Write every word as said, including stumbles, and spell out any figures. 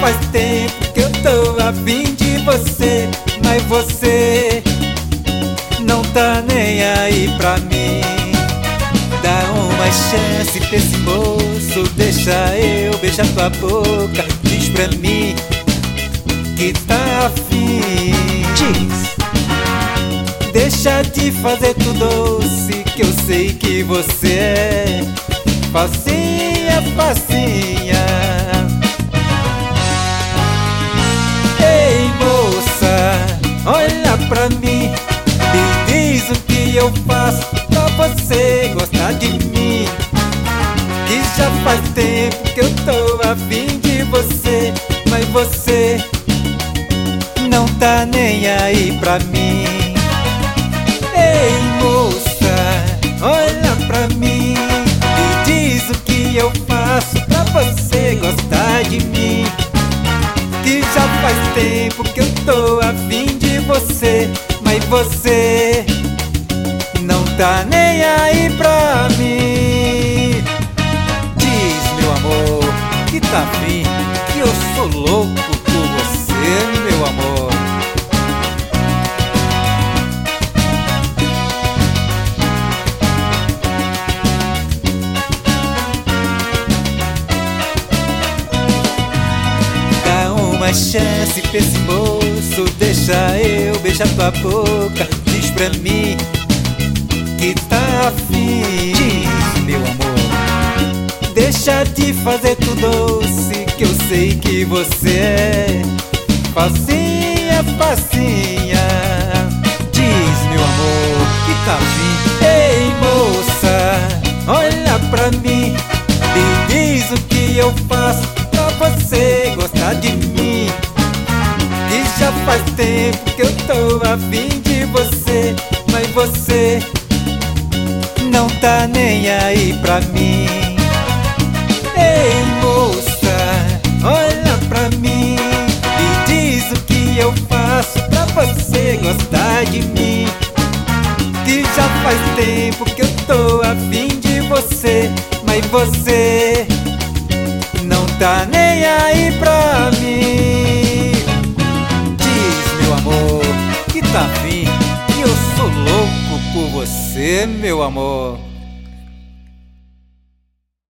faz tempo que eu tô a fim de você, mas você não tá nem aí pra mim. Dá uma chance pra esse moço, deixa eu beijar tua boca. Diz pra mim que tá afim. Diz. Deixa de fazer tudo doce, que eu sei que você é facinha, facinha. Ei moça, olha pra mim e diz o que eu faço pra você gostar de mim. Que já faz tempo que eu tô a fim de você, mas você não tá nem aí pra mim. Ei moça, olha pra mim e diz o que eu faço pra você gostar de mim. Que já faz tempo que eu tô a fim de você, mas você não tá nem aí pra mim. Diz, meu amor, que tá afim, que eu sou louco por você, meu amor. Uma chance pra esse moço, deixa eu beijar tua boca. Diz pra mim que tá afim. Diz, meu amor. Deixa de fazer tudo doce, que eu sei que você é facinha, facinha. Diz, meu amor, que tá afim. Ei moça, olha pra mim e diz o que eu faço pra você gostar de mim. Que já faz tempo que eu tô a fim de você, mas você não tá nem aí pra mim. Ei moça, olha pra mim e diz o que eu faço pra você gostar de mim. Que já faz tempo que eu tô a fim de você, mas você não tá nem aí pra mim. Diz, meu amor, que tá afim, que eu sou louco por você, meu amor.